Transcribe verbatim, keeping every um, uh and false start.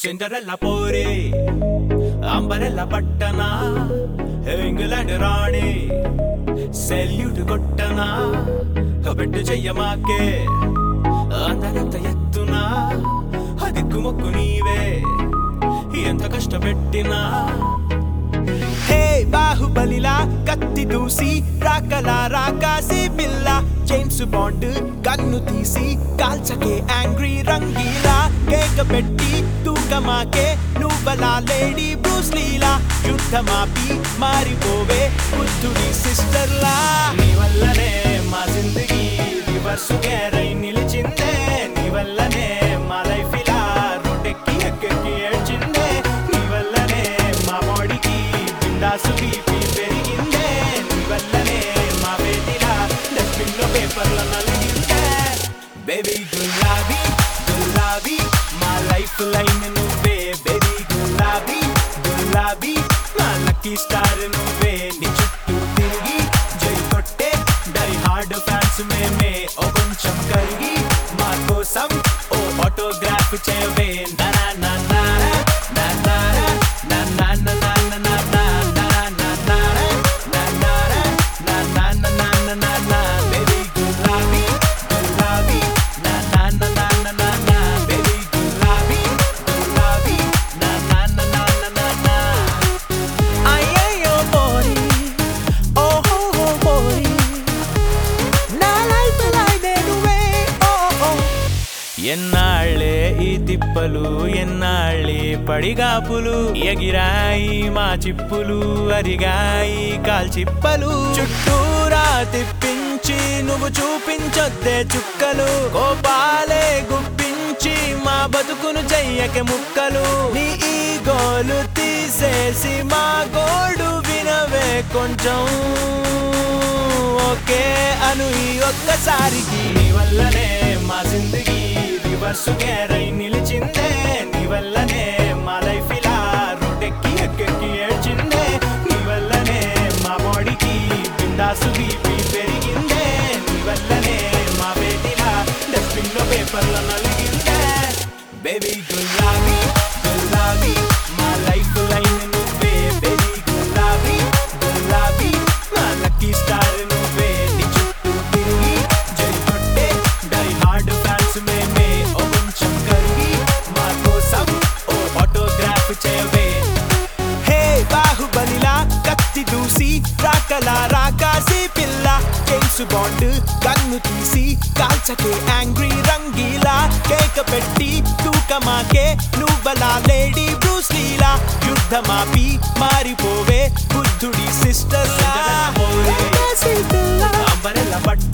Cinderella పోరే umbrella పట్టనా England రాణి సెల్యూట్ కొట్టనా కబెట్టు చెయ్యమాకే అందనంత ఎత్తునా అదిక్కు మొక్కు నీవే ఎంత కష్టపెట్టినా హే బాహుబలిలా కత్తి దూసి రాకలా రాకాసి పిల్ల జేమ్స్ బాండ్ కన్ను తీసి కాల్చకే యాంగ్రీ రంగీలా కేక పెట్టి తూకమాకే నువ్వలా లేడీ బ్రూస్ లీలా యుద్ధమాపి మారిపోవే బుద్ధుడి సిస్టర్లా నీ వల్లనే మా జిందగీ రివర్స్ గేరై నిలిచిందే నీ వల్లనే మా లైఫ్ ఇలా రోడ్డెక్కి ఎక్కెక్కి ఏడ్చిందే నీ వల్లనే మా బాడీకి బిందాసు బీపీ పెరిగిందే నీ వల్లనే మా బేటిలా డస్ట్బిన్ లో పేపర్ల నలిగిందే బేబీ గులాబీ గులాబీ మా లైఫ్ లైన్ నువ్వే బేబీ గులాబీ గులాబీ మా లక్కీ స్టార్ నువ్వే నీ చుట్టూ తిరిగి జై కొట్టే డై హార్డ్ ఫ్యాన్స్ మేమే ఓ కొంచెం కరిగి మా కోసం ఓ ఆటోగ్రాఫ్ చేయవే నా నా నా నా నా నా నా నా నా నా నా నా నా నా నా నా నా నా నా బేబీ గులాబీ గులాబీ నా నా నా నా నా నా నా బేబీ గులాబీ గులాబీ నా నా నా నా నా నా అయ్యయ్యో బోరి ఓహో బోరి నా లైఫ్ లైనే నువ్వే ఓ ఎన్నాళ్ళే ఈ తిప్పలు ఎన్నాళ్ళే పడిగాపులు ఎగిరాయి మా చిప్పులు అరిగాయి కాల్చిప్పలు చుట్టూరా తిప్పించి నువ్వు చూపించొద్దే చుక్కలు కోపాలే గుప్పించి మా బతుకును చెయ్యక ముక్కలు నీ ఈ గోలు తీసేసి మా గోడు వినవే కొంచెం ఓకే అను ఈ ఒక్కసారికి నీ వల్లనే మా జిందగీ రివర్స్ గేరై నిలిచిందే నీ వల్లనే మా లైఫ్ ఇలా రోడ్డెక్కి ఎక్కెక్కి ఏడ్చిందే నీ వల్లనే మా బాడీకి బిందాసు బీపీ పెరిగిందే నీ వల్లనే మా బేటిలా డస్ట్బిన్ లో పేపర్ల నలిగిందే బేబీ గులాబీ గులాబీ మా లైఫ్ లైన్ నువ్వే బేబీ గులాబీ గులాబీ మా లక్కీ స్టార్ నువ్వే నీ చుట్టూ తిరిగి జై కొట్టే డై హార్డ్ ఫ్యాన్స్ మేమే ఓ కొంచెం కరిగి మా కోసం ఓ ఆటోగ్రాఫ్ చేయవే హే బాహుబలిలా కత్తి దూసి రాకలా రాకాసి పిల్ల జేమ్స్ బాండ్ కన్ను తీసి కాల్చకే యాంగ్రీ రంగీలా కేక పెట్టి తూకమాకే నువ్వలా లేడీ బ్రూస్ లీలా యుద్ధమాపి మారిపోవే బుద్ధుడి సిస్టర్ అంబరెల్లా పట్ట